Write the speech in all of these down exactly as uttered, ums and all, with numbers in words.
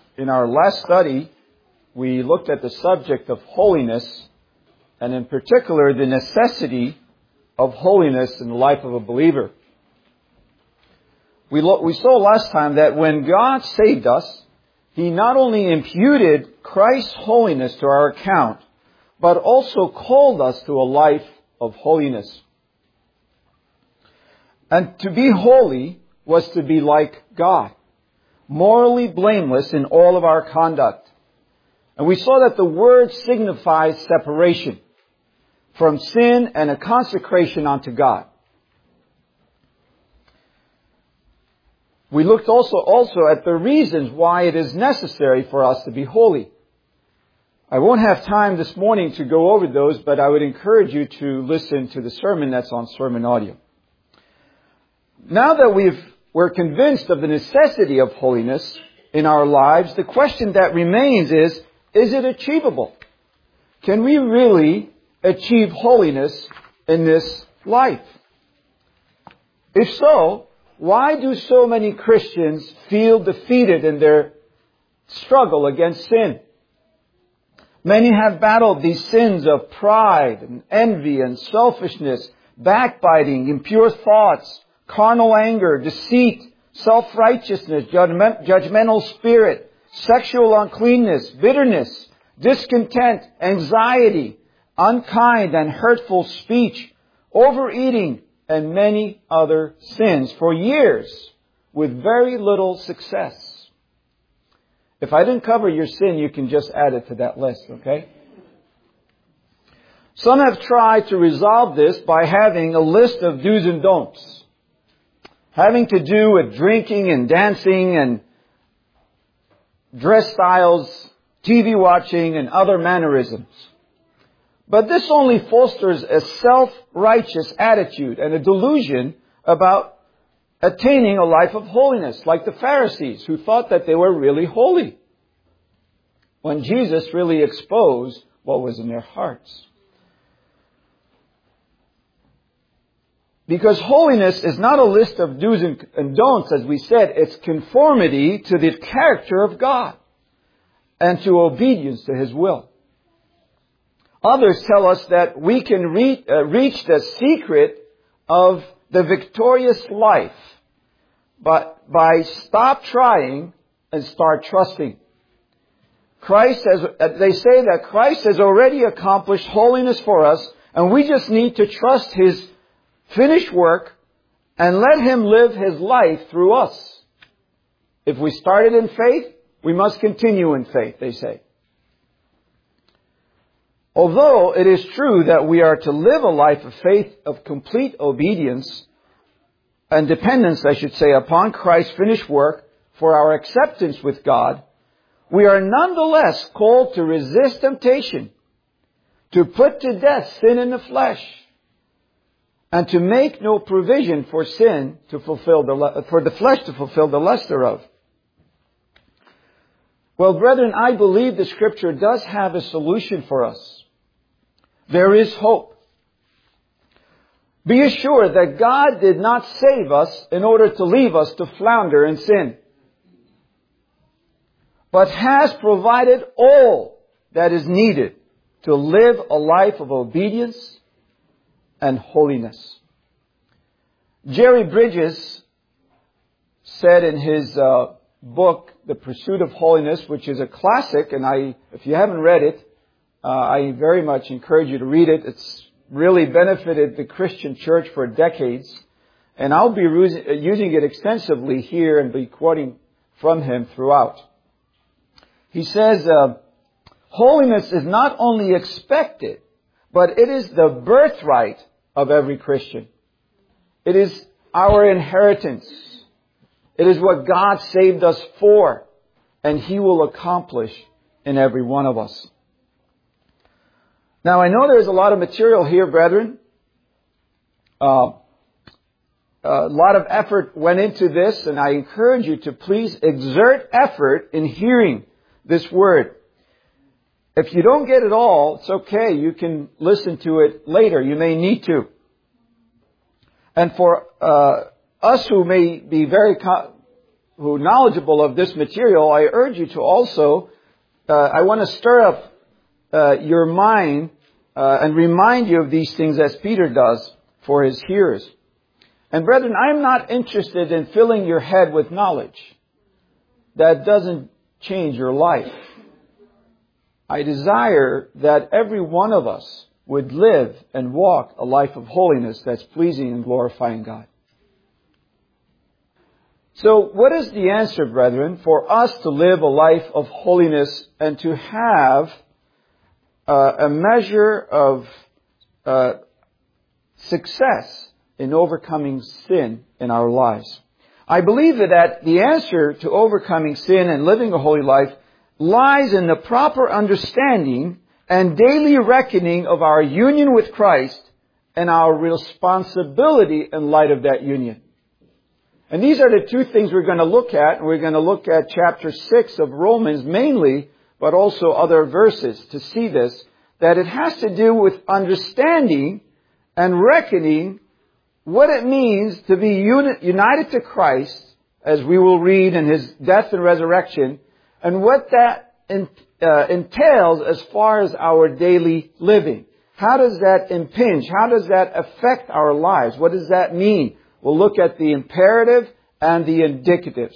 In our last study, we looked at the subject of holiness, and in particular, the necessity of holiness in the life of a believer. We, lo- we saw last time that when God saved us, He not only imputed Christ's holiness to our account, but also called us to a life of holiness. And to be holy was to be like God, morally blameless in all of our conduct. And we saw that the word signifies separation from sin and a consecration unto God. We looked also, also at the reasons why it is necessary for us to be holy. I won't have time this morning to go over those, but I would encourage you to listen to the sermon that's on Sermon Audio. Now that we've, we're convinced of the necessity of holiness in our lives, the question that remains is, is it achievable? Can we really achieve holiness in this life? If so, why do so many Christians feel defeated in their struggle against sin? Many have battled these sins of pride and envy and selfishness, backbiting, impure thoughts, carnal anger, deceit, self-righteousness, judgment, judgmental spirit, sexual uncleanness, bitterness, discontent, anxiety, unkind and hurtful speech, overeating, and many other sins for years with very little success. If I didn't cover your sin, you can just add it to that list, okay? Some have tried to resolve this by having a list of do's and don'ts, having to do with drinking and dancing and dress styles, T V watching, and other mannerisms. But this only fosters a self-righteous attitude and a delusion about attaining a life of holiness, like the Pharisees who thought that they were really holy, when Jesus really exposed what was in their hearts. Because holiness is not a list of do's and don'ts, as we said. It's conformity to the character of God and to obedience to His will. Others tell us that we can re- uh, reach the secret of the victorious life but by stop trying and start trusting. Christ has, they say that Christ has already accomplished holiness for us, and we just need to trust His finished work and let Him live His life through us. If we started in faith, we must continue in faith, they say. Although it is true that we are to live a life of faith, of complete obedience and dependence, I should say, upon Christ's finished work for our acceptance with God, we are nonetheless called to resist temptation, to put to death sin in the flesh, and to make no provision for sin to fulfill the, for the flesh to fulfill the lust thereof. Well, brethren, I believe the Scripture does have a solution for us. There is hope. Be assured that God did not save us in order to leave us to flounder in sin, but has provided all that is needed to live a life of obedience and holiness. Jerry Bridges said in his uh, book, The Pursuit of Holiness, which is a classic, and I, if you haven't read it, uh, I very much encourage you to read it. It's really benefited the Christian church for decades, and I'll be using it extensively here and be quoting from him throughout. He says, uh, holiness is not only expected, but it is the birthright of every Christian. It is our inheritance. It is what God saved us for, and He will accomplish in every one of us. Now, I know there's a lot of material here, brethren. Uh, a lot of effort went into this, and I encourage you to please exert effort in hearing this word. If you don't get it all, it's okay. You can listen to it later. You may need to. And for uh, us who may be very co- who are knowledgeable of this material, I urge you to also, uh, I want to stir up uh, your mind uh, and remind you of these things as Peter does for his hearers. And brethren, I'm not interested in filling your head with knowledge. That doesn't change your life. I desire that every one of us would live and walk a life of holiness that's pleasing and glorifying God. So what is the answer, brethren, for us to live a life of holiness and to have uh, a measure of uh, success in overcoming sin in our lives? I believe that the answer to overcoming sin and living a holy life lies in the proper understanding and daily reckoning of our union with Christ and our responsibility in light of that union. And these are the two things we're going to look at. And we're going to look at chapter six of Romans mainly, but also other verses to see this, that it has to do with understanding and reckoning what it means to be uni- united to Christ, as we will read in His death and resurrection, and what that in, uh, entails as far as our daily living. How does that impinge? How does that affect our lives? What does that mean? We'll look at the imperative and the indicatives.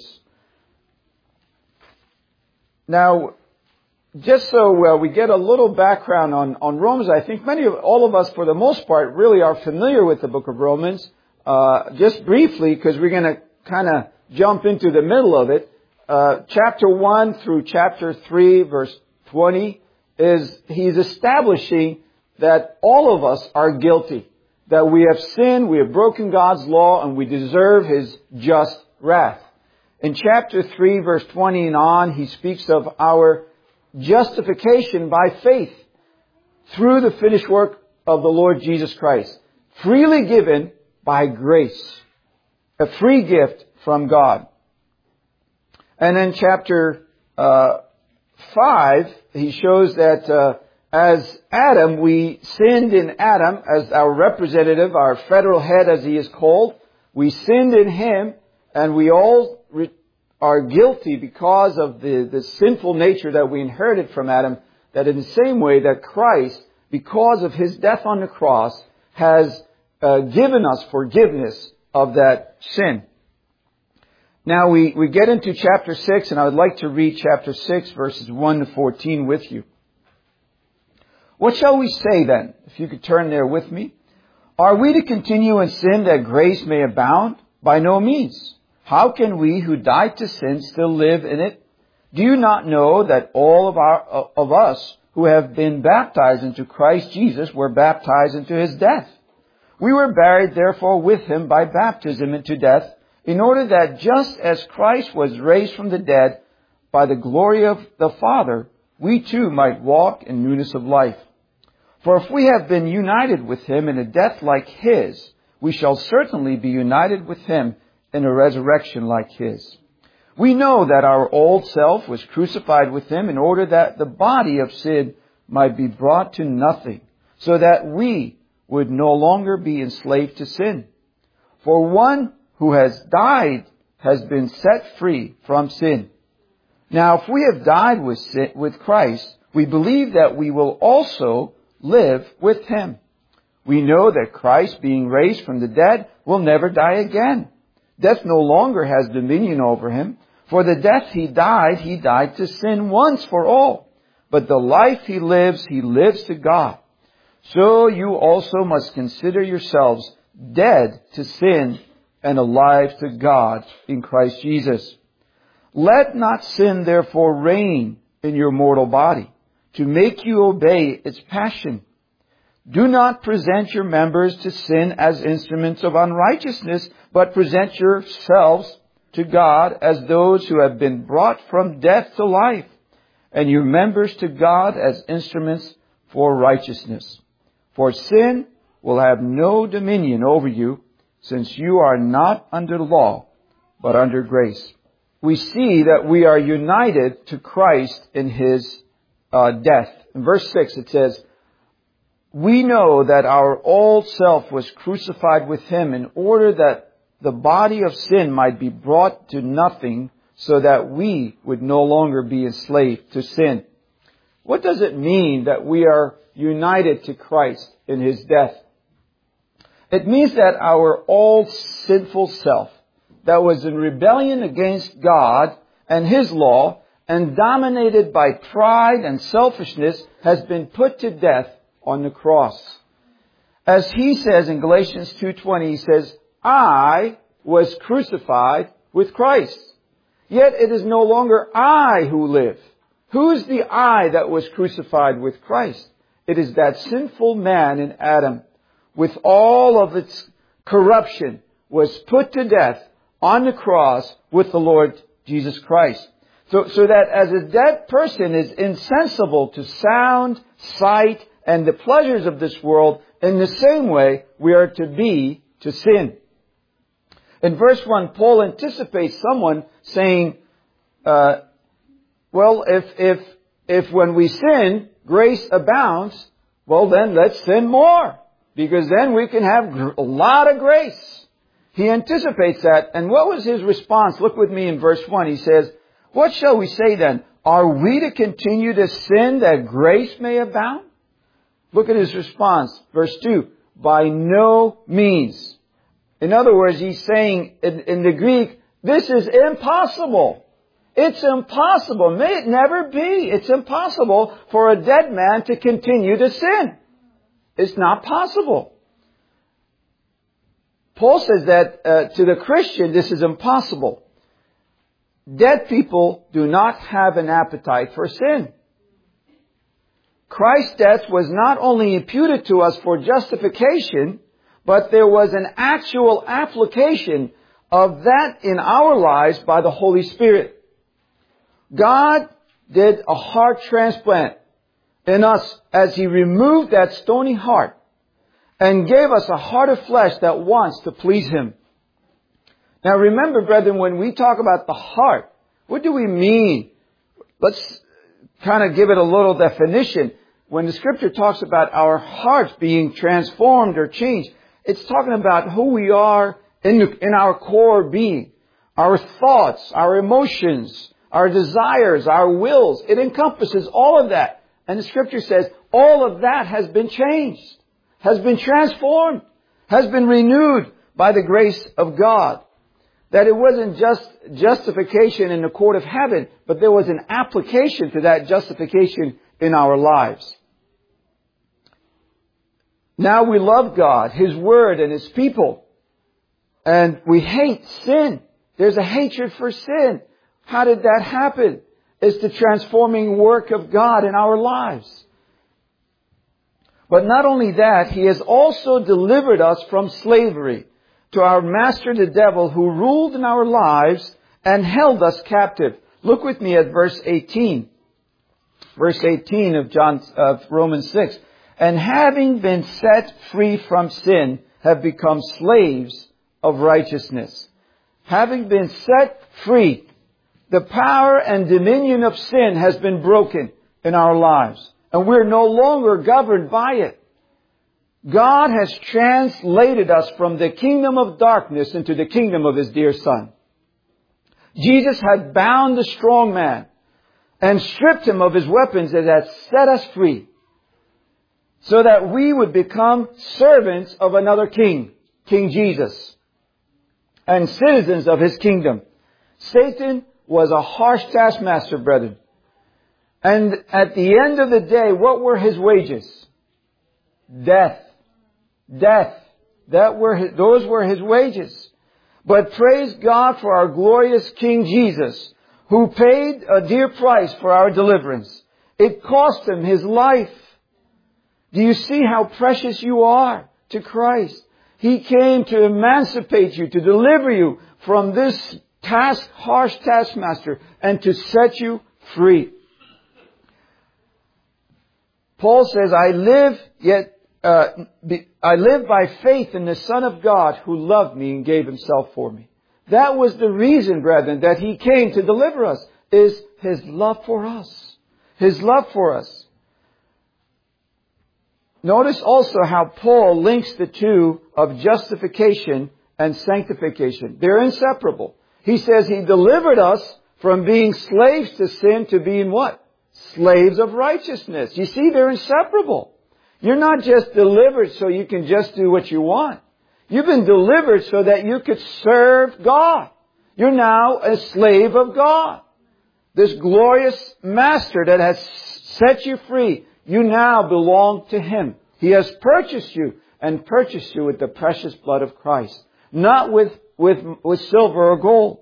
Now, just so uh, we get a little background on, on Romans, I think many of, all of us, for the most part, really are familiar with the book of Romans. Uh, just briefly, because we're going to kind of jump into the middle of it. Uh, chapter one through chapter three, verse twenty, is he's establishing that all of us are guilty. That we have sinned, we have broken God's law, and we deserve His just wrath. In chapter three, verse twenty and on, he speaks of our justification by faith through the finished work of the Lord Jesus Christ. Freely given by grace. A free gift from God. And in chapter uh, five, he shows that uh, as Adam, we sinned in Adam as our representative, our federal head as he is called. We sinned in him, and we all re- are guilty because of the, the sinful nature that we inherited from Adam, that in the same way that Christ, because of His death on the cross, has uh, given us forgiveness of that sin. Now we, we get into chapter six, and I would like to read chapter six, verses one to fourteen with you. What shall we say then? If you could turn there with me. Are we to continue in sin that grace may abound? By no means. How can we who died to sin still live in it? Do you not know that all of our, of us who have been baptized into Christ Jesus were baptized into His death? We were buried therefore with Him by baptism into death, in order that just as Christ was raised from the dead by the glory of the Father, we too might walk in newness of life. For if we have been united with Him in a death like His, we shall certainly be united with Him in a resurrection like His. We know that our old self was crucified with Him in order that the body of sin might be brought to nothing, so that we would no longer be enslaved to sin. For one who has died has been set free from sin. Now, if we have died with sin, with Christ, we believe that we will also live with Him. We know that Christ, being raised from the dead, will never die again. Death no longer has dominion over Him. For the death He died, He died to sin once for all. But the life He lives, He lives to God. So you also must consider yourselves dead to sin and alive to God in Christ Jesus. Let not sin therefore reign in your mortal body, to make you obey its passion. Do not present your members to sin as instruments of unrighteousness, but present yourselves to God as those who have been brought from death to life, and your members to God as instruments for righteousness. For sin will have no dominion over you, since you are not under law, but under grace. We see that we are united to Christ in His uh, death. In verse six it says, we know that our old self was crucified with Him in order that the body of sin might be brought to nothing, so that we would no longer be enslaved to sin. What does it mean that we are united to Christ in His death? It means that our old sinful self, that was in rebellion against God and His law, and dominated by pride and selfishness, has been put to death on the cross. As he says in Galatians two twenty, he says, I was crucified with Christ. Yet it is no longer I who live. Who is the I that was crucified with Christ? It is that sinful man in Adam, with all of its corruption, was put to death on the cross with the Lord Jesus Christ. So, so that as a dead person is insensible to sound, sight, and the pleasures of this world, in the same way we are to be to sin. In verse one, Paul anticipates someone saying, uh, well, if, if, if when we sin, grace abounds, well then let's sin more, because then we can have gr- a lot of grace. He anticipates that, and what was his response? Look with me in verse one. He says, what shall we say then? Are we to continue to sin that grace may abound? Look at his response. Verse two, by no means. In other words, he's saying in, in the Greek, this is impossible. It's impossible. May it never be. It's impossible for a dead man to continue to sin. It's not possible. Paul says that uh, to the Christian, this is impossible. Dead people do not have an appetite for sin. Christ's death was not only imputed to us for justification, but there was an actual application of that in our lives by the Holy Spirit. God did a heart transplant in us as He removed that stony heart and gave us a heart of flesh that wants to please Him. Now remember, brethren, when we talk about the heart, what do we mean? Let's kind of give it a little definition. When the Scripture talks about our hearts being transformed or changed, it's talking about who we are in, the, in our core being. Our thoughts, our emotions, our desires, our wills. It encompasses all of that. And the Scripture says all of that has been changed, has been transformed, has been renewed by the grace of God. That it wasn't just justification in the court of heaven, but there was an application to that justification in our lives. Now we love God, His Word, and His people. And we hate sin. There's a hatred for sin. How did that happen? It's the transforming work of God in our lives. But not only that, He has also delivered us from slavery to our master, the devil, who ruled in our lives and held us captive. Look with me at verse eighteen. Verse eighteen of John, of Romans six. And having been set free from sin, have become slaves of righteousness. Having been set free, the power and dominion of sin has been broken in our lives. And we're no longer governed by it. God has translated us from the kingdom of darkness into the kingdom of His dear Son. Jesus had bound the strong man and stripped him of his weapons and had set us free, so that we would become servants of another king, King Jesus, and citizens of His kingdom. Satan was a harsh taskmaster, brethren. And at the end of the day, what were his wages? Death. Death. That were his, those were his wages. But praise God for our glorious King Jesus, who paid a dear price for our deliverance. It cost Him His life. Do you see how precious you are to Christ? He came to emancipate you, to deliver you from this task, harsh taskmaster, and to set you free. Paul says, I live yet uh, be, I live by faith in the Son of God who loved me and gave Himself for me. That was the reason, brethren, that He came to deliver us, is His love for us. His love for us. Notice also how Paul links the two of justification and sanctification. They're inseparable. He says He delivered us from being slaves to sin to being what? Slaves of righteousness. You see, they're inseparable. You're not just delivered so you can just do what you want. You've been delivered so that you could serve God. You're now a slave of God. This glorious Master that has set you free, you now belong to Him. He has purchased you and purchased you with the precious blood of Christ. Not with, with, with silver or gold.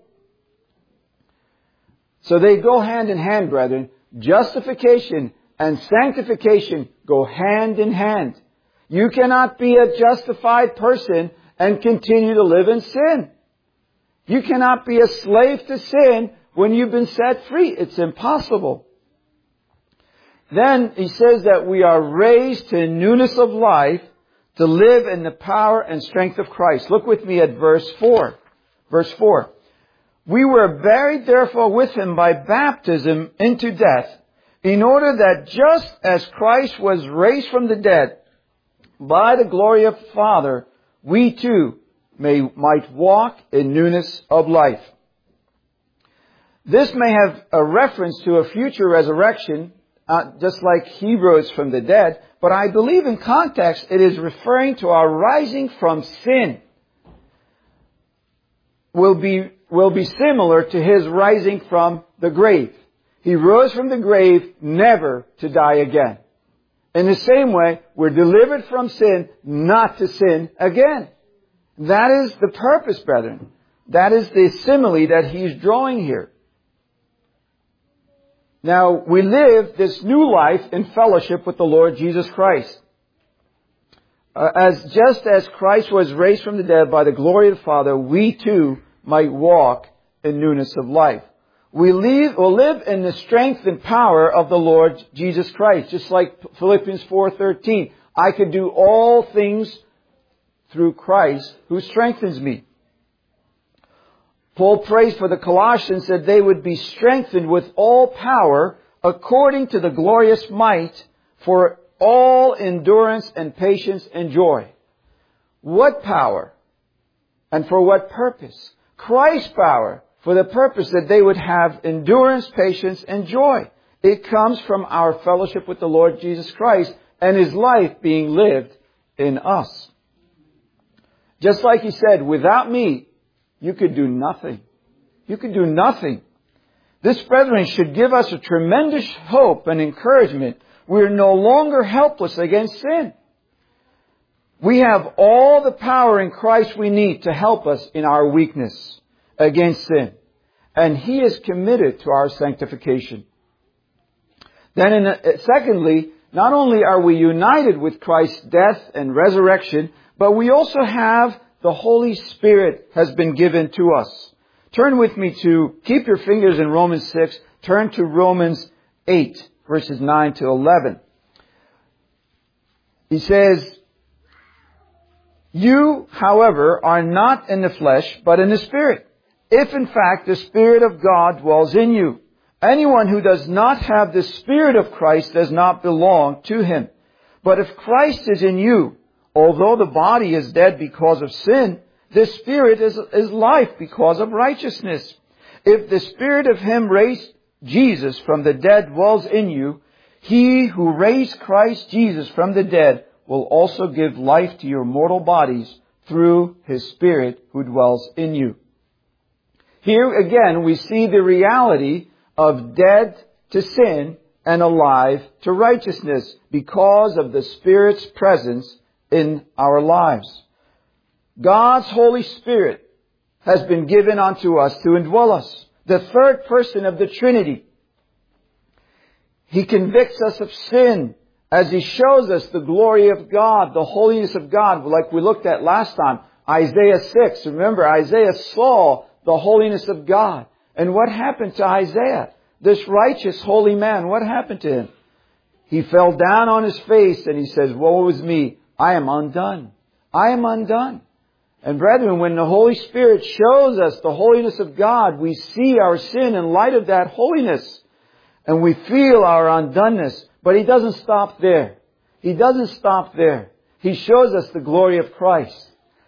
So they go hand in hand, brethren. Justification and sanctification go hand in hand. You cannot be a justified person and continue to live in sin. You cannot be a slave to sin when you've been set free. It's impossible. Then he says that we are raised to newness of life to live in the power and strength of Christ. Look with me at verse four. Verse four. We were buried therefore with Him by baptism into death, in order that just as Christ was raised from the dead by the glory of the Father, we too may, might walk in newness of life. This may have a reference to a future resurrection, uh, just like He rose from the dead, but I believe in context it is referring to our rising from sin. Will be, will be similar to His rising from the grave. He rose from the grave never to die again. In the same way, we're delivered from sin not to sin again. That is the purpose, brethren. That is the simile that he's drawing here. Now, we live this new life in fellowship with the Lord Jesus Christ. Uh, as just as Christ was raised from the dead by the glory of the Father, we too might walk in newness of life. We live, will live in the strength and power of the Lord Jesus Christ. Just like Philippians four thirteen. I can do all things through Christ who strengthens me. Paul prays for the Colossians that they would be strengthened with all power according to the glorious might for all endurance and patience and joy. What power? And for what purpose? Christ's power. For the purpose that they would have endurance, patience, and joy. It comes from our fellowship with the Lord Jesus Christ and His life being lived in us. Just like He said, without me, you could do nothing. You could do nothing. This, brethren, should give us a tremendous hope and encouragement. We're no longer helpless against sin. We have all the power in Christ we need to help us in our weakness against sin. And He is committed to our sanctification. Then in, uh, secondly, not only are we united with Christ's death and resurrection, but we also have the Holy Spirit has been given to us. Turn with me to, keep your fingers in Romans six, turn to Romans eight, verses nine to eleven. He says, you, however, are not in the flesh, but in the Spirit. If in fact the Spirit of God dwells in you. Anyone who does not have the Spirit of Christ does not belong to Him. But if Christ is in you, although the body is dead because of sin, the Spirit is, is life because of righteousness. If the Spirit of Him raised Jesus from the dead dwells in you, He who raised Christ Jesus from the dead will also give life to your mortal bodies through His Spirit who dwells in you. Here again we see the reality of dead to sin and alive to righteousness because of the Spirit's presence in our lives. God's Holy Spirit has been given unto us to indwell us. The third person of the Trinity. He convicts us of sin as He shows us the glory of God, the holiness of God, like we looked at last time. Isaiah six. Remember, Isaiah saw the holiness of God. And what happened to Isaiah? This righteous, holy man, what happened to him? He fell down on his face and he says, woe is me, I am undone. I am undone. And brethren, when the Holy Spirit shows us the holiness of God, we see our sin in light of that holiness. And we feel our undoneness. But He doesn't stop there. He doesn't stop there. He shows us the glory of Christ.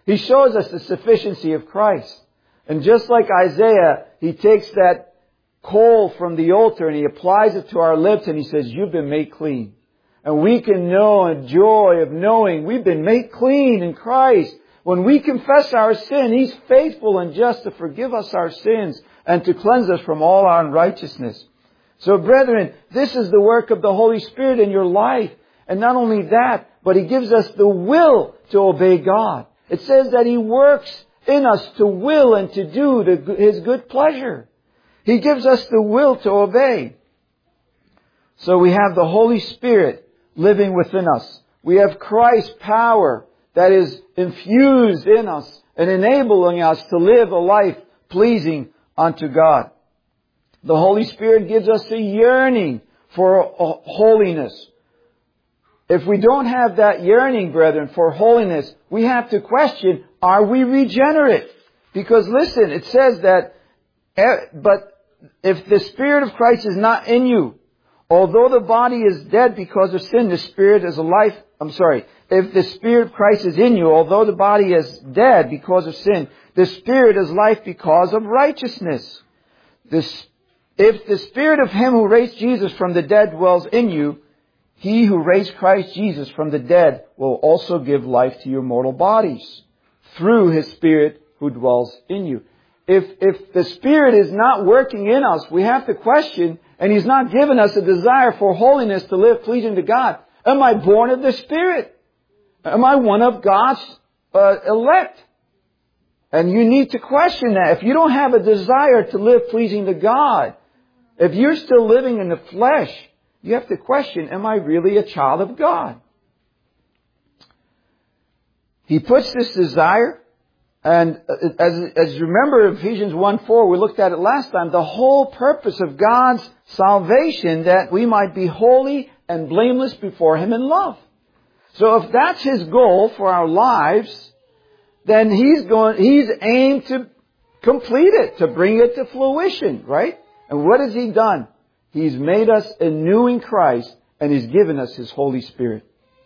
He shows us the sufficiency of Christ. And just like Isaiah, he takes that coal from the altar and he applies it to our lips and he says, you've been made clean. And we can know a joy of knowing we've been made clean in Christ. When we confess our sin, He's faithful and just to forgive us our sins and to cleanse us from all our unrighteousness. So brethren, this is the work of the Holy Spirit in your life. And not only that, but He gives us the will to obey God. It says that He works in us to will and to do the, His good pleasure. He gives us the will to obey. So we have the Holy Spirit living within us. We have Christ's power that is infused in us and enabling us to live a life pleasing unto God. The Holy Spirit gives us a yearning for holiness. If we don't have that yearning, brethren, for holiness, we have to question, are we regenerate? Because listen, it says that, but if the Spirit of Christ is not in you, although the body is dead because of sin, the Spirit is alive. I'm sorry. If the Spirit of Christ is in you, although the body is dead because of sin, the Spirit is life because of righteousness. This, if the Spirit of Him who raised Jesus from the dead dwells in you, He who raised Christ Jesus from the dead will also give life to your mortal bodies through His Spirit who dwells in you. If, if the Spirit is not working in us, we have to question, and He's not given us a desire for holiness to live pleasing to God. Am I born of the Spirit? Am I one of God's uh, elect? And you need to question that. If you don't have a desire to live pleasing to God, if you're still living in the flesh, you have to question, am I really a child of God? He puts this desire, and as, as you remember Ephesians one four, we looked at it last time, the whole purpose of God's salvation, that we might be holy and blameless before Him in love. So if that's His goal for our lives, then He's going, He's aimed to complete it, to bring it to fruition, right? And what has He done? He's made us anew in Christ, and He's given us His Holy Spirit.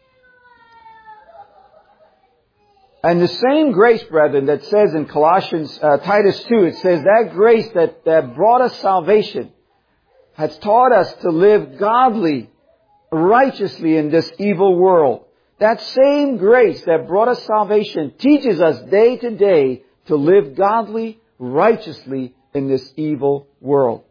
And the same grace, brethren, that says in Colossians, uh, Titus two, it says that grace that, that brought us salvation has taught us to live godly, righteously in this evil world. That same grace that brought us salvation teaches us day to day to live godly, righteously in this evil world.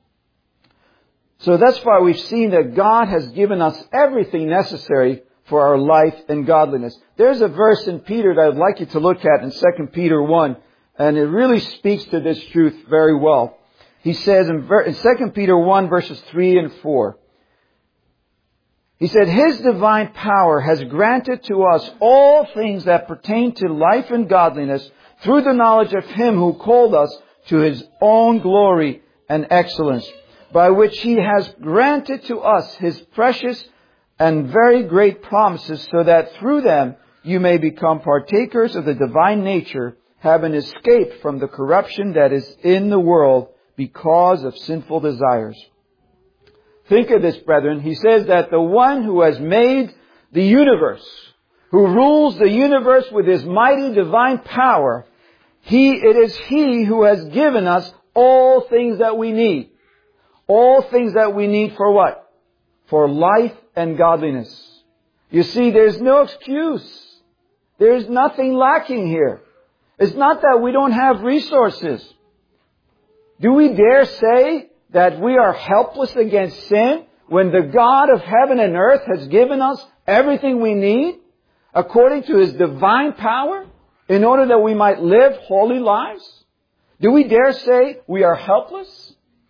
So that's why we've seen that God has given us everything necessary for our life and godliness. There's a verse in Peter that I'd like you to look at in Second Peter one, and it really speaks to this truth very well. He says in Second Peter one verses three and four, he said, His divine power has granted to us all things that pertain to life and godliness through the knowledge of Him who called us to His own glory and excellence, by which He has granted to us His precious and very great promises, so that through them you may become partakers of the divine nature, having escaped from the corruption that is in the world because of sinful desires. Think of this, brethren. He says that the one who has made the universe, who rules the universe with His mighty divine power, He, it is He who has given us all things that we need. All things that we need for what? For life and godliness. You see, there's no excuse. There's nothing lacking here. It's not that we don't have resources. Do we dare say that we are helpless against sin when the God of heaven and earth has given us everything we need according to His divine power in order that we might live holy lives? Do we dare say we are helpless?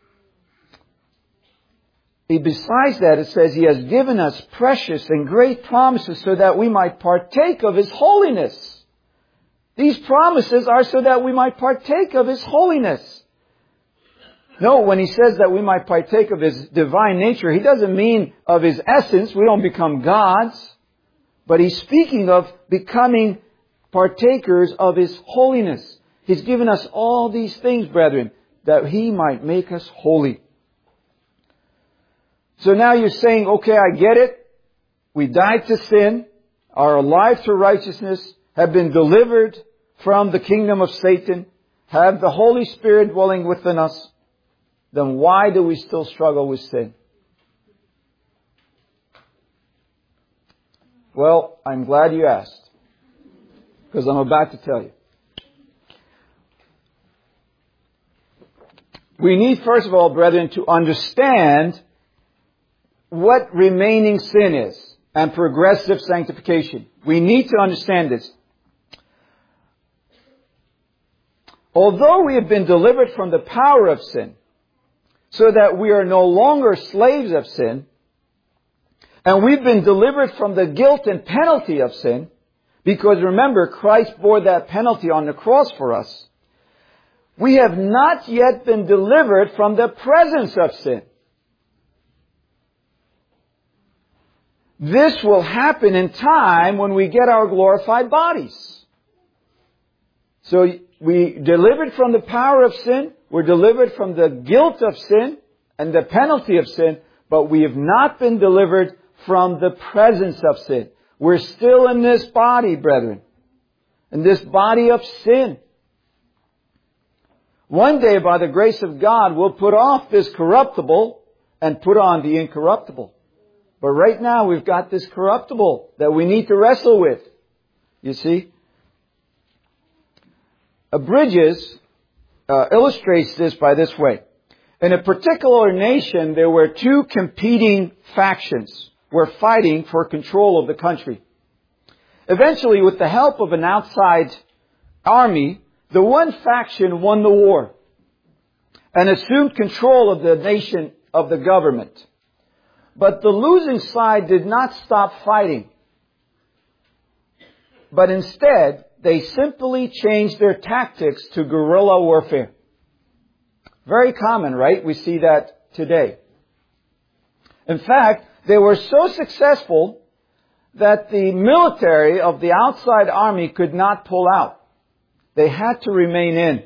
Besides that, it says He has given us precious and great promises so that we might partake of His holiness. These promises are so that we might partake of His holiness. No, when He says that we might partake of His divine nature, He doesn't mean of His essence. We don't become gods. But He's speaking of becoming partakers of His holiness. He's given us all these things, brethren, that He might make us holy. So now you're saying, okay, I get it. We died to sin, are alive to righteousness, have been delivered from the kingdom of Satan, have the Holy Spirit dwelling within us, then why do we still struggle with sin? Well, I'm glad you asked, because I'm about to tell you. We need, first of all, brethren, to understand what remaining sin is and progressive sanctification. We need to understand this. Although we have been delivered from the power of sin, so that we are no longer slaves of sin, and we've been delivered from the guilt and penalty of sin, because remember, Christ bore that penalty on the cross for us, we have not yet been delivered from the presence of sin. This will happen in time when we get our glorified bodies. So we delivered from the power of sin, we're delivered from the guilt of sin and the penalty of sin, but we have not been delivered from the presence of sin. We're still in this body, brethren, in this body of sin. One day, by the grace of God, we'll put off this corruptible and put on the incorruptible. But right now, we've got this corruptible that we need to wrestle with. You see? Uh, Bridges uh, illustrates this by this way. In a particular nation, there were two competing factions were fighting for control of the country. Eventually, with the help of an outside army, the one faction won the war and assumed control of the nation, of the government. But the losing side did not stop fighting. But instead, they simply changed their tactics to guerrilla warfare. Very common, right? We see that today. In fact, they were so successful that the military of the outside army could not pull out. They had to remain in.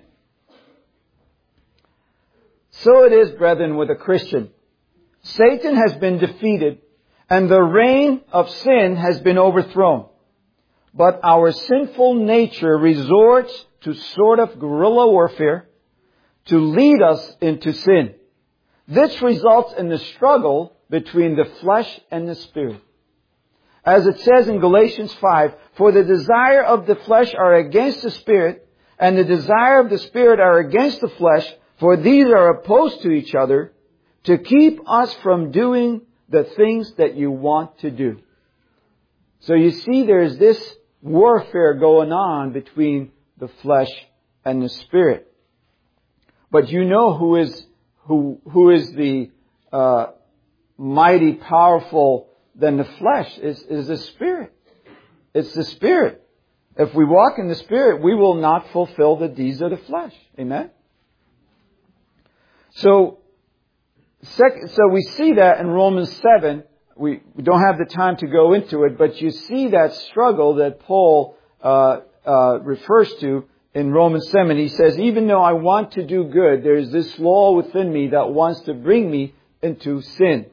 So it is, brethren, with a Christian. Satan has been defeated and the reign of sin has been overthrown. But our sinful nature resorts to sort of guerrilla warfare to lead us into sin. This results in the struggle between the flesh and the spirit. As it says in Galatians five, for the desire of the flesh are against the spirit, and the desire of the spirit are against the flesh, for these are opposed to each other, to keep us from doing the things that you want to do. So you see there's this warfare going on between the flesh and the spirit. But you know who is who who is the uh, mighty powerful than the flesh is, is the Spirit. It's the Spirit. If we walk in the Spirit, we will not fulfill the deeds of the flesh. Amen? So, sec- so we see that in Romans seven. We, we don't have the time to go into it, but you see that struggle that Paul uh, uh, refers to in Romans seven. He says, even though I want to do good, there is this law within me that wants to bring me into sin.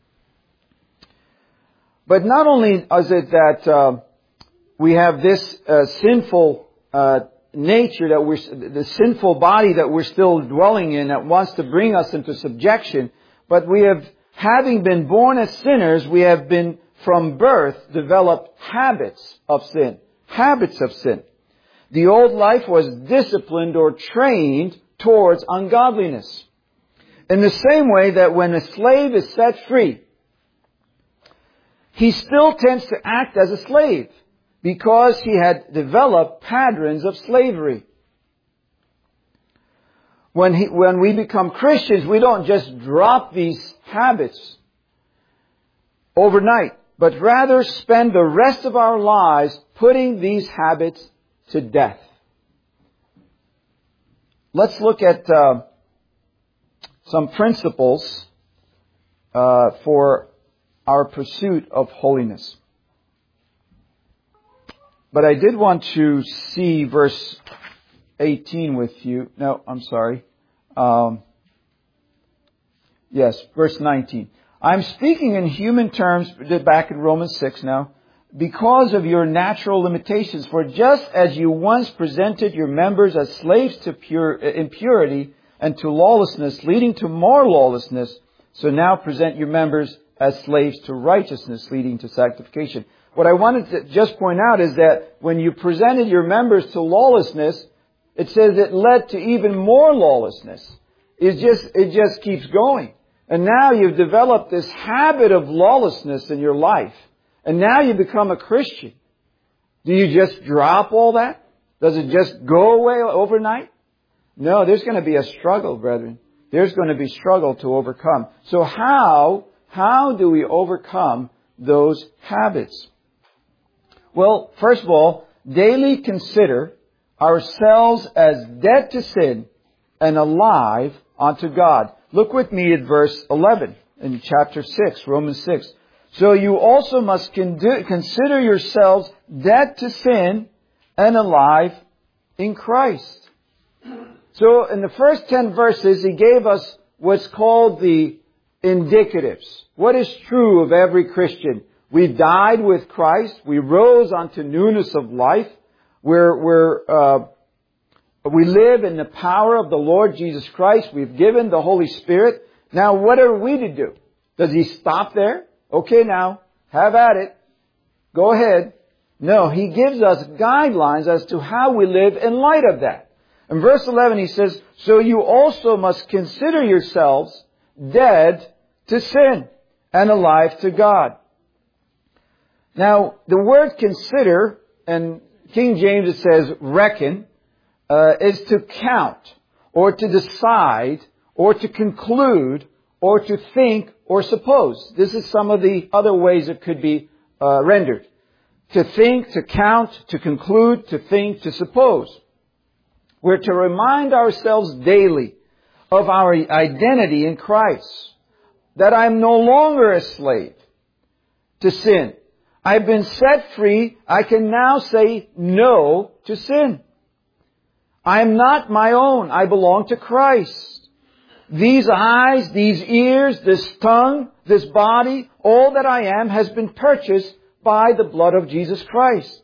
But not only is it that uh, we have this uh, sinful uh, nature, that we're the sinful body that we're still dwelling in, that wants to bring us into subjection, but we have, having been born as sinners, we have been from birth developed habits of sin. Habits of sin. The old life was disciplined or trained towards ungodliness. In the same way that when a slave is set free, he still tends to act as a slave because he had developed patterns of slavery. When he, when we become Christians, we don't just drop these habits overnight, but rather spend the rest of our lives putting these habits to death. Let's look at uh, some principles uh, for our pursuit of holiness. But I did want to see verse eighteen with you. No, I'm sorry. Um, yes, verse nineteen. I'm speaking in human terms, back in Romans six now. because of your natural limitations. For just as you once presented your members as slaves to pure, impurity and to lawlessness, leading to more lawlessness, so now present your members as slaves to righteousness, leading to sanctification. What I wanted to just point out is that when you presented your members to lawlessness, it says it led to even more lawlessness. It just, it just keeps going. And now you've developed this habit of lawlessness in your life. And now you become a Christian. Do you just drop all that? Does it just go away overnight? No, there's going to be a struggle, brethren. There's going to be struggle to overcome. So how, how do we overcome those habits? Well, first of all, daily consider ourselves as dead to sin and alive unto God. Look with me at verse eleven in chapter six, Romans six. So you also must consider yourselves dead to sin and alive in Christ. So in the first ten verses, he gave us what's called the indicatives. What is true of every Christian? We died with Christ. We rose unto newness of life. We're, we're, uh, we live in the power of the Lord Jesus Christ. We've given the Holy Spirit. Now, what are we to do? Does he stop there? Okay, now, have at it. Go ahead. No, he gives us guidelines as to how we live in light of that. In verse eleven, he says, so you also must consider yourselves dead to sin and alive to God. Now, the word consider, and King James it says reckon, uh, is to count, or to decide, or to conclude, or to think, or suppose. This is some of the other ways it could be uh, rendered. To think, to count, to conclude, to think, to suppose. We're to remind ourselves daily of our identity in Christ. That I'm no longer a slave to sin. I've been set free. I can now say no to sin. I am not my own. I belong to Christ. These eyes, these ears, this tongue, this body, all that I am has been purchased by the blood of Jesus Christ.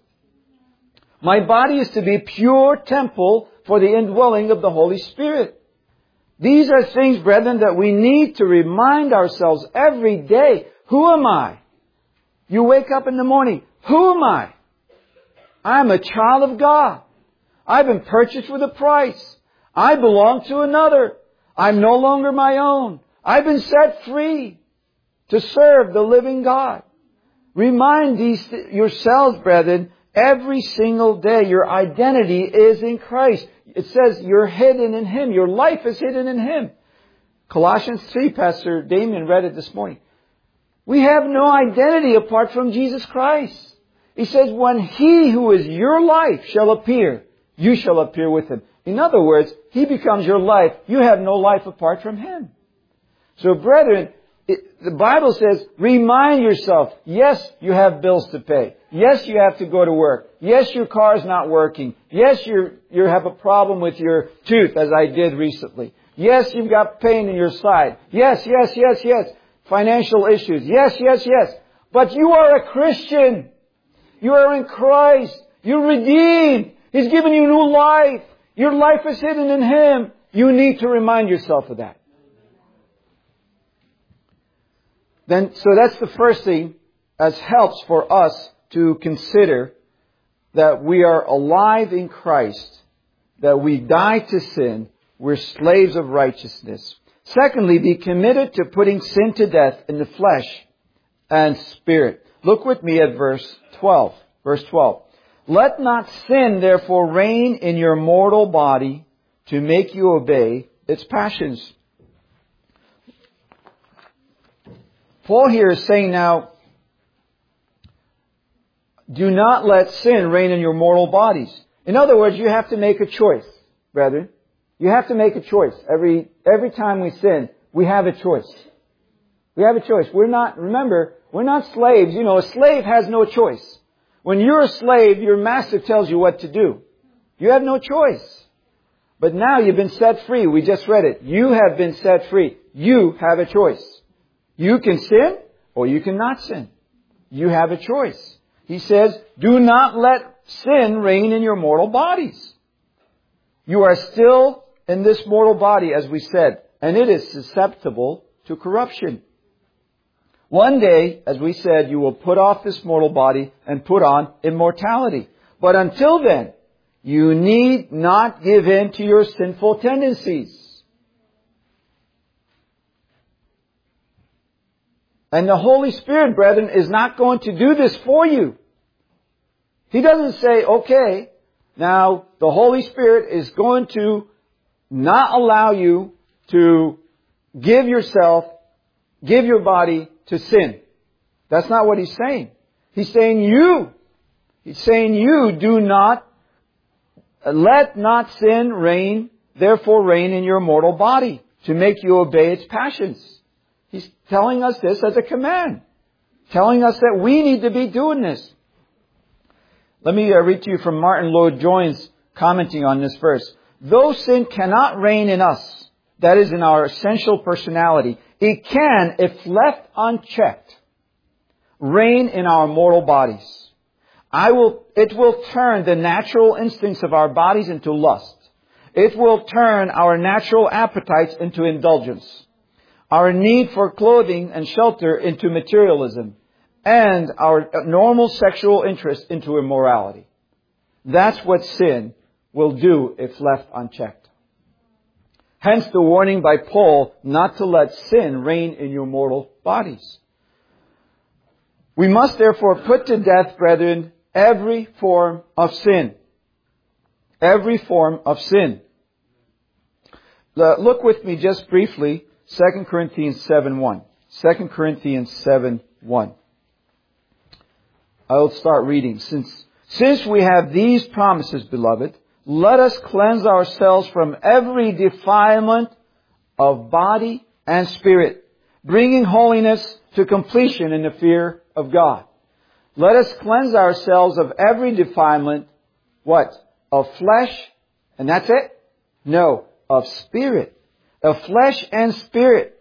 My body is to be a pure temple for the indwelling of the Holy Spirit. These are things, brethren, that we need to remind ourselves every day. Who am I? You wake up in the morning. Who am I? I'm a child of God. I've been purchased with a price. I belong to another. I'm no longer my own. I've been set free to serve the living God. Remind these yourselves, brethren, every single day your identity is in Christ. It says you're hidden in Him. Your life is hidden in Him. Colossians three, Pastor Damien read it this morning. We have no identity apart from Jesus Christ. He says, when He who is your life shall appear, you shall appear with Him. In other words, He becomes your life. You have no life apart from Him. So brethren, it, the Bible says, remind yourself, yes, you have bills to pay. Yes, you have to go to work. Yes, your car is not working. Yes, you're, you have a problem with your tooth, as I did recently. Yes, you've got pain in your side. Yes, yes, yes, yes. Financial issues. Yes, yes, yes. But you are a Christian. You are in Christ. You're redeemed. He's given you new life. Your life is hidden in Him. You need to remind yourself of that. Then, so that's the first thing as helps for us to consider that we are alive in Christ, that we died to sin, we're slaves of righteousness. Secondly, be committed to putting sin to death in the flesh and spirit. Look with me at verse twelve. Verse twelve. Let not sin therefore reign in your mortal body to make you obey its passions. Paul here is saying now, do not let sin reign in your mortal bodies. In other words, you have to make a choice, brethren. You have to make a choice. Every, every time we sin, we have a choice. We have a choice. We're not, remember, we're not slaves. You know, a slave has no choice. When you're a slave, your master tells you what to do. You have no choice. But now you've been set free. We just read it. You have been set free. You have a choice. You can sin or you cannot sin. You have a choice. he says, do not let sin reign in your mortal bodies. You are still in this mortal body, as we said, and it is susceptible to corruption. One day, as we said, you will put off this mortal body and put on immortality. But until then, you need not give in to your sinful tendencies. And the Holy Spirit, brethren, is not going to do this for you. He doesn't say, okay, now the Holy Spirit is going to not allow you to give yourself, give your body to sin. That's not what He's saying. He's saying you, He's saying you do not, let not sin reign, therefore reign in your mortal body to make you obey its passions. He's telling us this as a command. Telling us that we need to be doing this. Let me uh, read to you from Martin Lloyd-Jones commenting on this verse. Though sin cannot reign in us, that is in our essential personality, it can, if left unchecked, reign in our mortal bodies. I will, it will turn the natural instincts of our bodies into lust. It will turn our natural appetites into indulgence. Our need for clothing and shelter into materialism. And our normal sexual interest into immorality. That's what sin will do if left unchecked. Hence the warning by Paul not to let sin reign in your mortal bodies. We must therefore put to death, brethren, every form of sin. Every form of sin. Look with me just briefly, Second Corinthians seven one. Second Corinthians seven one. I'll start reading. Since, since we have these promises, beloved, let us cleanse ourselves from every defilement of body and spirit, bringing holiness to completion in the fear of God. Let us cleanse ourselves of every defilement, what? Of flesh, and that's it? No, of spirit. Of flesh and spirit.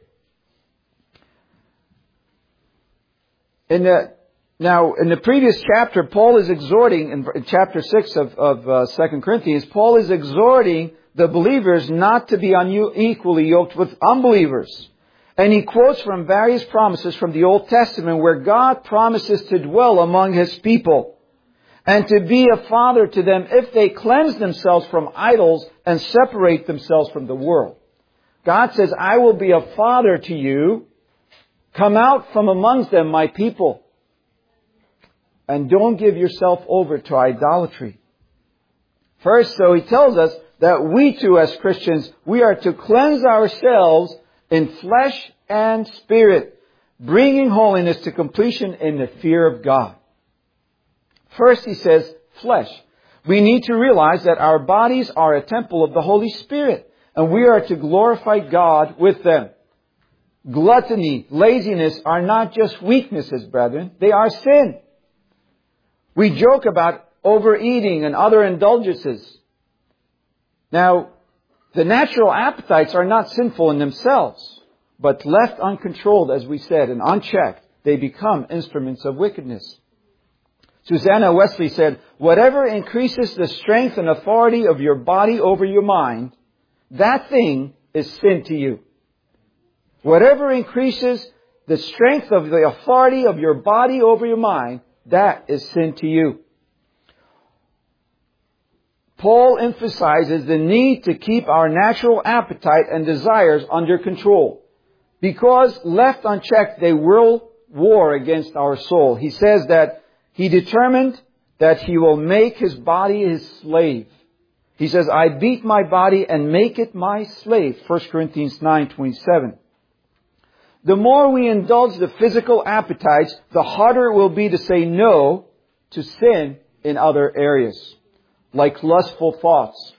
In the Now, in the previous chapter, Paul is exhorting, in chapter six of, of uh, Second Corinthians, Paul is exhorting the believers not to be unequally yoked with unbelievers. And he quotes from various promises from the Old Testament where God promises to dwell among His people and to be a father to them if they cleanse themselves from idols and separate themselves from the world. God says, I will be a father to you. Come out from amongst them, my people. And don't give yourself over to idolatry. First, so He tells us that we too as Christians, we are to cleanse ourselves in flesh and spirit, bringing holiness to completion in the fear of God. First, he says, flesh. We need to realize that our bodies are a temple of the Holy Spirit, and we are to glorify God with them. Gluttony, laziness are not just weaknesses, brethren. They are sin. We joke about overeating and other indulgences. Now, the natural appetites are not sinful in themselves, but left uncontrolled, as we said, and unchecked, they become instruments of wickedness. Susanna Wesley said, whatever increases the strength and authority of your body over your mind, that thing is sin to you. Whatever increases the strength of the authority of your body over your mind, that is sin to you. Paul emphasizes the need to keep our natural appetite and desires under control. Because left unchecked, they will war against our soul. He says that he determined that he will make his body his slave. He says, I beat my body and make it my slave. First Corinthians nine twenty-seven. The more we indulge the physical appetites, the harder it will be to say no to sin in other areas, like lustful thoughts.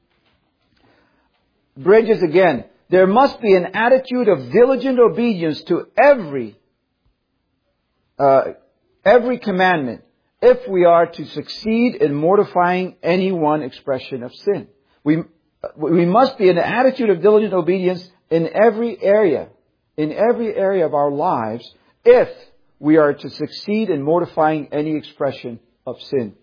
Bridges again. There must be an attitude of diligent obedience to every, uh, every commandment if we are to succeed in mortifying any one expression of sin. We, we must be in an attitude of diligent obedience in every area, in every area of our lives, if we are to succeed in mortifying any expression of sin.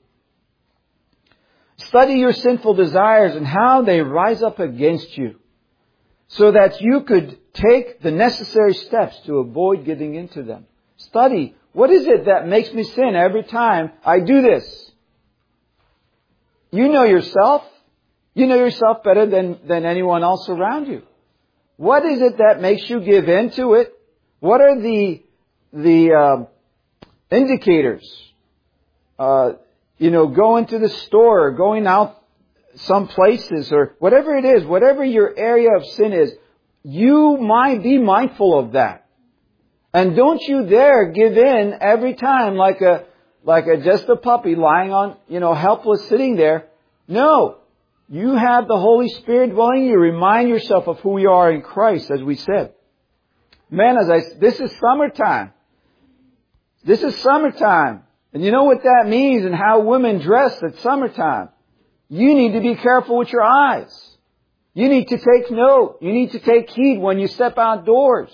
Study your sinful desires and how they rise up against you, so that you could take the necessary steps to avoid giving into them. Study, what is it that makes me sin every time I do this? You know yourself. You know yourself better than, than anyone else around you. What is it that makes you give in to it? What are the, the uh, indicators? Uh, you know, going to the store, or going out some places, or whatever it is, whatever your area of sin is, you might be mindful of that. And don't you dare give in every time like a, like a, just a puppy lying on, you know, helpless sitting there. No. You have the Holy Spirit dwelling in you. Remind yourself of who you are in Christ, as we said. Man, as I, this is summertime. This is summertime. And you know what that means and how women dress at summertime. You need to be careful with your eyes. You need to take note. You need to take heed when you step outdoors.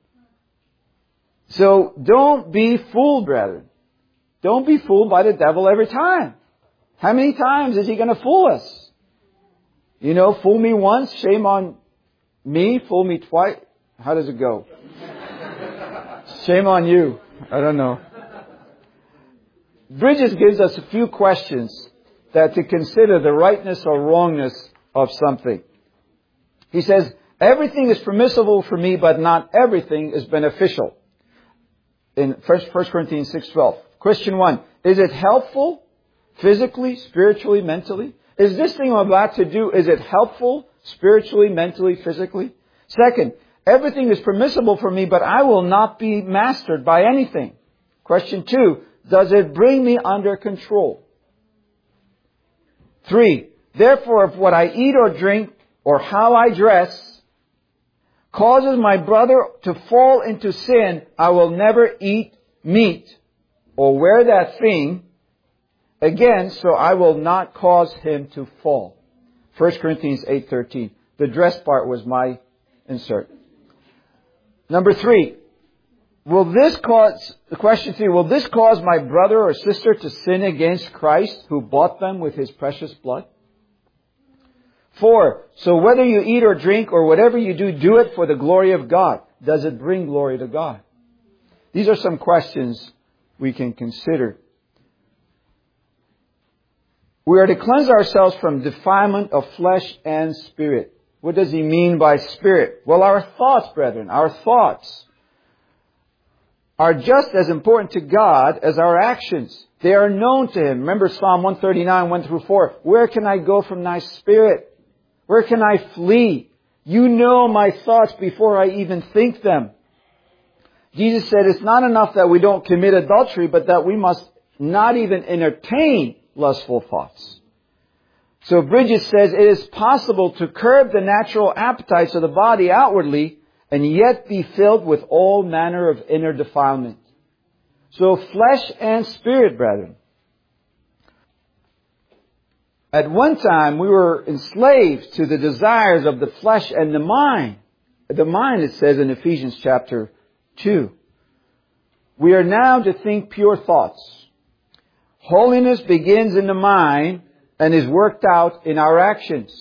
So don't be fooled, brethren. Don't be fooled by the devil every time. How many times is he going to fool us? You know, fool me once, shame on me. Fool me twice. How does it go? Shame on you. I don't know. Bridges gives us a few questions that to consider the rightness or wrongness of something. He says, everything is permissible for me, but not everything is beneficial. In First Corinthians six twelve. Question one, is it helpful physically, spiritually, mentally? Is this thing I'm about to do, is it helpful spiritually, mentally, physically? Second, everything is permissible for me, but I will not be mastered by anything. Question two, does it bring me under control? Three, therefore, if what I eat or drink or how I dress causes my brother to fall into sin, I will never eat meat or wear that thing again, so I will not cause him to fall. First Corinthians eight thirteen. The dress part was my insert. Number three. Will this cause, the question three, will this cause my brother or sister to sin against Christ who bought them with His precious blood? Four. So whether you eat or drink or whatever you do, do it for the glory of God. Does it bring glory to God? These are some questions we can consider. We are to cleanse ourselves from defilement of flesh and spirit. What does he mean by spirit? Well, our thoughts, brethren, our thoughts are just as important to God as our actions. They are known to Him. Remember Psalm one thirty-nine, one through four. Where can I go from Thy Spirit? Where can I flee? You know my thoughts before I even think them. Jesus said it's not enough that we don't commit adultery, but that we must not even entertain lustful thoughts. So Bridges says it is possible to curb the natural appetites of the body outwardly and yet be filled with all manner of inner defilement. So flesh and spirit, brethren. At one time we were enslaved to the desires of the flesh and the mind. The mind, it says in Ephesians chapter two. We are now to think pure thoughts. Holiness begins in the mind and is worked out in our actions.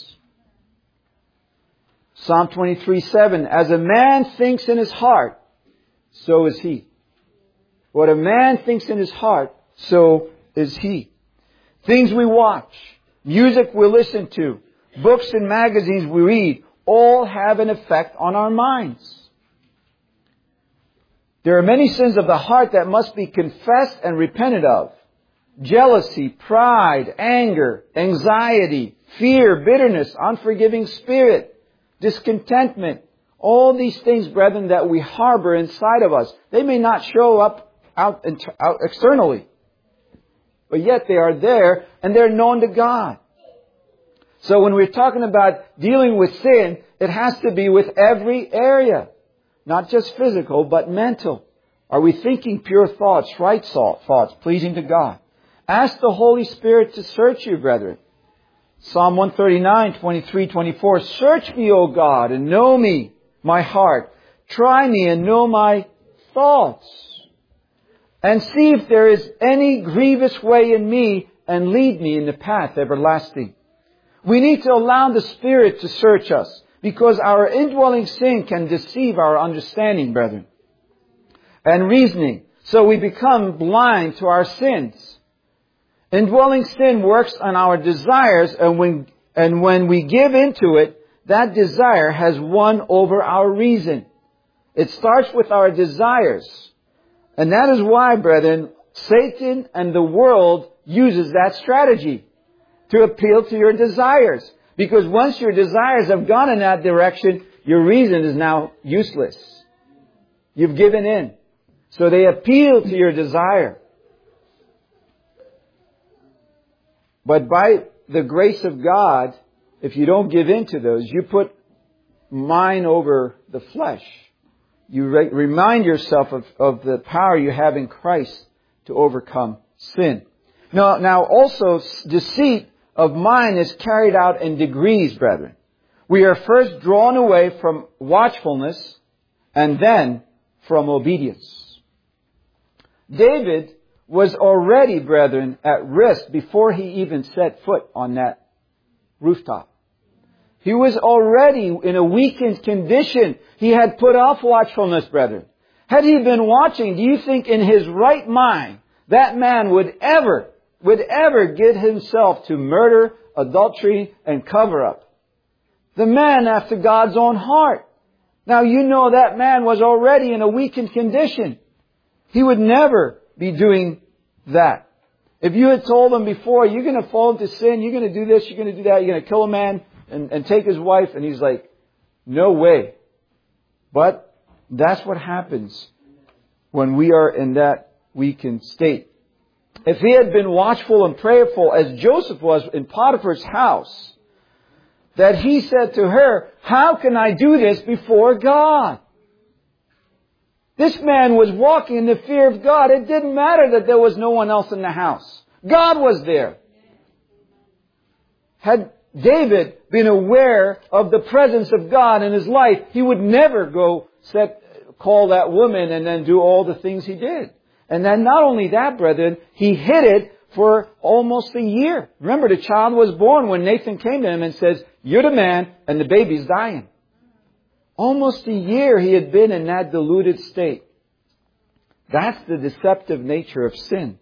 Psalm twenty-three seven, as a man thinks in his heart, so is he. What a man thinks in his heart, so is he. Things we watch, music we listen to, books and magazines we read, all have an effect on our minds. There are many sins of the heart that must be confessed and repented of. Jealousy, pride, anger, anxiety, fear, bitterness, unforgiving spirit, discontentment. All these things, brethren, that we harbor inside of us. They may not show up out, out externally. But yet they are there and they're known to God. So when we're talking about dealing with sin, it has to be with every area. Not just physical, but mental. Are we thinking pure thoughts, right thoughts, pleasing to God? Ask the Holy Spirit to search you, brethren. Psalm one thirty-nine, twenty-three, twenty-four. Search me, O God, and know me, my heart. Try me and know my thoughts. and see if there is any grievous way in me, and lead me in the path everlasting. We need to allow the Spirit to search us, because our indwelling sin can deceive our understanding, brethren, and reasoning. So we become blind to our sins. Indwelling sin works on our desires, and when, and when we give into it, that desire has won over our reason. It starts with our desires. And that is why, brethren, Satan and the world uses that strategy to appeal to your desires. Because once your desires have gone in that direction, your reason is now useless. You've given in. So they appeal to your desire. But by the grace of God, if you don't give in to those, you put mind over the flesh. You re- remind yourself of, of the power you have in Christ to overcome sin. Now, now also deceit of mind is carried out in degrees, brethren. We are first drawn away from watchfulness and then from obedience. David was already, brethren, at risk before he even set foot on that rooftop. He was already in a weakened condition. He had put off watchfulness, brethren. Had he been watching, do you think in his right mind that man would ever, would ever get himself to murder, adultery, and cover up? The man after God's own heart. Now you know that man was already in a weakened condition. He would never be doing that. If you had told him before, you're going to fall into sin, you're going to do this, you're going to do that, you're going to kill a man and, and take his wife, and he's like, no way. But that's what happens when we are in that weakened state. If he had been watchful and prayerful as Joseph was in Potiphar's house, that he said to her, how can I do this before God? This man was walking in the fear of God. It didn't matter that there was no one else in the house. God was there. Had David been aware of the presence of God in his life, he would never go set, call that woman and then do all the things he did. And then not only that, brethren, he hid it for almost a year. Remember, the child was born when Nathan came to him and says, you're the man, and the baby's dying. Almost a year he had been in that deluded state. That's the deceptive nature of sin.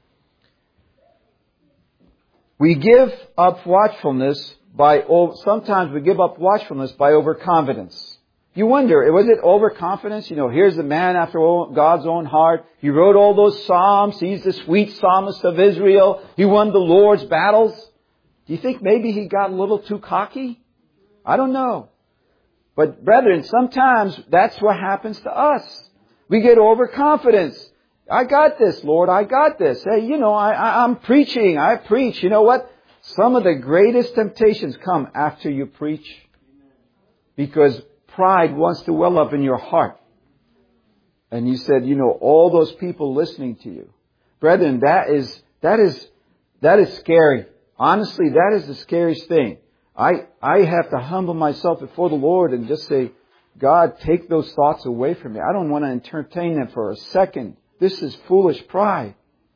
We give up watchfulness by, sometimes we give up watchfulness by overconfidence. You wonder, was it overconfidence? You know, here's the man after God's own heart. He wrote all those psalms. He's the sweet psalmist of Israel. He won the Lord's battles. Do you think maybe he got a little too cocky? I don't know. But brethren, sometimes that's what happens to us. We get overconfidence. I got this, Lord. I got this. Hey, you know, I, I, I'm preaching. I preach. You know what? Some of the greatest temptations come after you preach. Because pride wants to well up in your heart. And you said, you know, all those people listening to you. Brethren, that is, that is, that is scary. Honestly, that is the scariest thing. I, I have to humble myself before the Lord and just say, God, take those thoughts away from me. I don't want to entertain them for a second. This is foolish pride.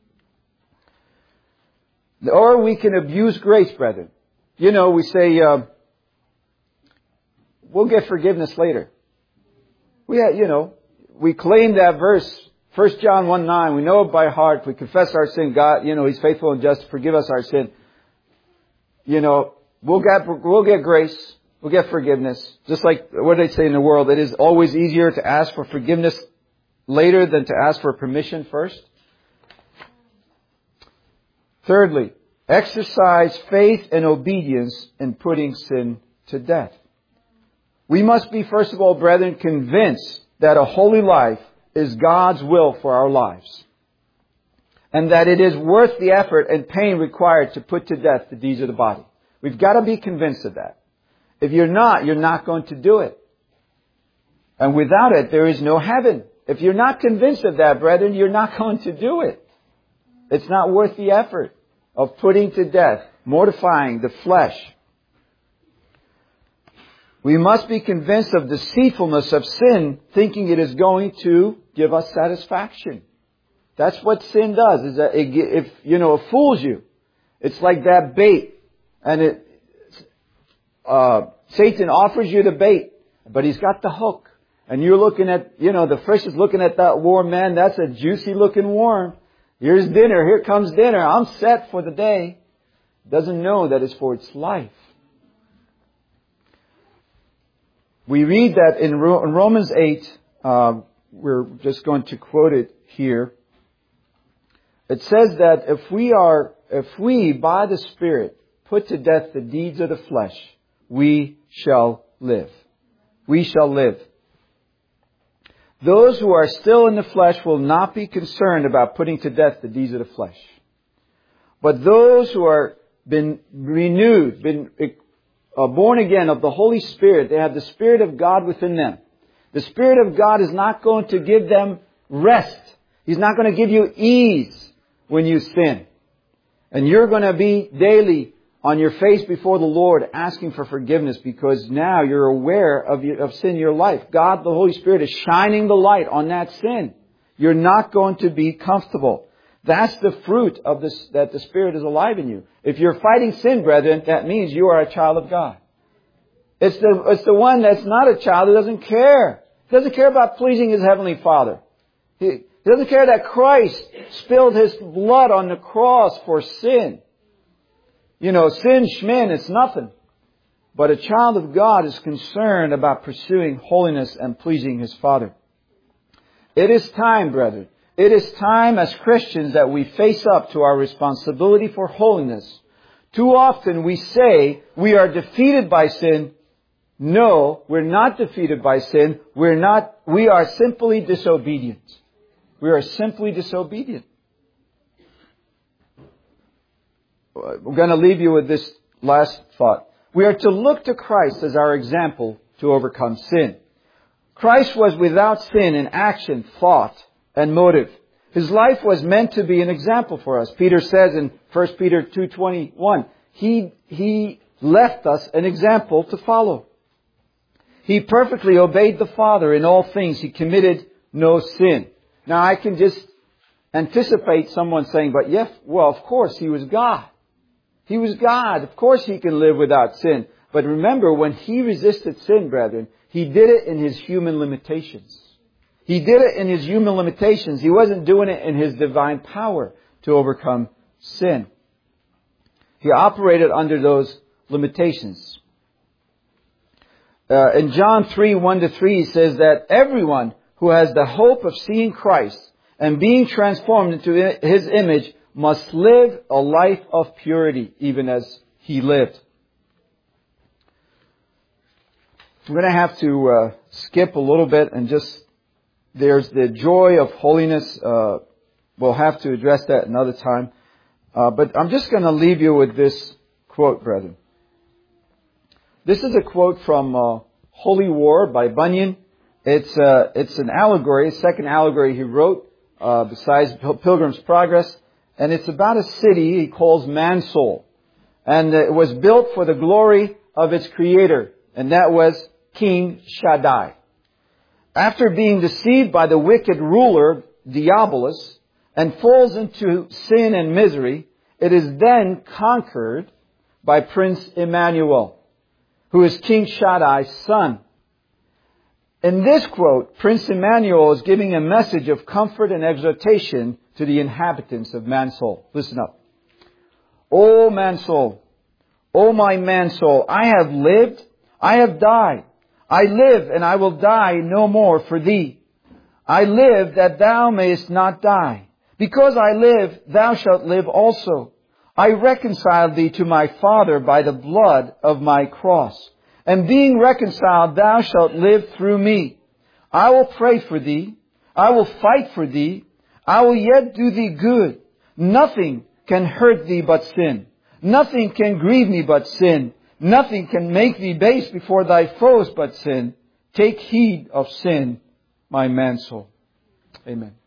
Or we can abuse grace, brethren. You know, we say, uh, we'll get forgiveness later. We have, you know, we claim that verse, First John one nine. We know it by heart. We confess our sin. God, you know, He's faithful and just to forgive us our sin. You know, we'll get, we'll get grace. We'll get forgiveness. Just like what they say in the world, it is always easier to ask for forgiveness later than to ask for permission first. Thirdly, exercise faith and obedience in putting sin to death. We must be, first of all, brethren, convinced that a holy life is God's will for our lives. And that it is worth the effort and pain required to put to death the deeds of the body. We've got to be convinced of that. If you're not, you're not going to do it. And without it, there is no heaven. If you're not convinced of that, brethren, you're not going to do it. It's not worth the effort of putting to death, mortifying the flesh. We must be convinced of the deceitfulness of sin, thinking it is going to give us satisfaction. That's what sin does, is that it, if, you know, it fools you. It's like that bait. And it, uh, Satan offers you the bait, but he's got the hook. And you're looking at, you know, the fish is looking at that worm, man, that's a juicy looking worm. Here's dinner, here comes dinner, I'm set for the day. Doesn't know that it's for its life. We read that in Romans eight, uh, we're just going to quote it here. It says that if we are, if we by the Spirit put to death the deeds of the flesh, we shall live. We shall live. Those who are still in the flesh will not be concerned about putting to death the deeds of the flesh. But those who are been renewed, been uh, born again of the Holy Spirit, they have the Spirit of God within them. The Spirit of God is not going to give them rest. He's not going to give you ease when you sin. And you're going to be daily on your face before the Lord asking for forgiveness because now you're aware of, your, of sin in your life. God, the Holy Spirit, is shining the light on that sin. You're not going to be comfortable. That's the fruit of this, that the Spirit is alive in you. If you're fighting sin, brethren, that means you are a child of God. It's the, it's the one that's not a child who doesn't care. He doesn't care about pleasing his Heavenly Father. He, he doesn't care that Christ spilled His blood on the cross for sin. You know, sin, shmin, it's nothing. But a child of God is concerned about pursuing holiness and pleasing His Father. It is time, brethren. It is time as Christians that we face up to our responsibility for holiness. Too often we say we are defeated by sin. No, we're not defeated by sin. We're not, we are simply disobedient. We are simply disobedient. We're going to leave you with this last thought. We are to look to Christ as our example to overcome sin. Christ was without sin in action, thought, and motive. His life was meant to be an example for us. Peter says in First Peter two twenty-one, he, he left us an example to follow. He perfectly obeyed the Father in all things. He committed no sin. Now I can just anticipate someone saying, but yes, well, of course, He was God. He was God. Of course He can live without sin. But remember, when He resisted sin, brethren, He did it in His human limitations. He did it in His human limitations. He wasn't doing it in His divine power to overcome sin. He operated under those limitations. Uh, in John three, one to three, He says that everyone who has the hope of seeing Christ and being transformed into His image must live a life of purity, even as He lived. We're going to have to uh, skip a little bit and just, there's the joy of holiness. Uh, we'll have to address that another time. Uh, but I'm just going to leave you with this quote, brethren. This is a quote from uh, Holy War by Bunyan. It's uh, it's an allegory, a second allegory he wrote, uh, besides Pilgrim's Progress. And it's about a city he calls Mansoul. And it was built for the glory of its creator. And that was King Shaddai. After being deceived by the wicked ruler, Diabolus, and falls into sin and misery, it is then conquered by Prince Emmanuel, who is King Shaddai's son. In this quote, Prince Emmanuel is giving a message of comfort and exhortation to the inhabitants of Mansoul. Listen up. O Mansoul, O my Mansoul, I have lived, I have died. I live and I will die no more for thee. I live that thou mayest not die. Because I live, thou shalt live also. I reconciled thee to my Father by the blood of my cross. And being reconciled, thou shalt live through me. I will pray for thee. I will fight for thee. I will yet do thee good. Nothing can hurt thee but sin. Nothing can grieve me but sin. Nothing can make thee base before thy foes but sin. Take heed of sin, my Mansoul. Amen.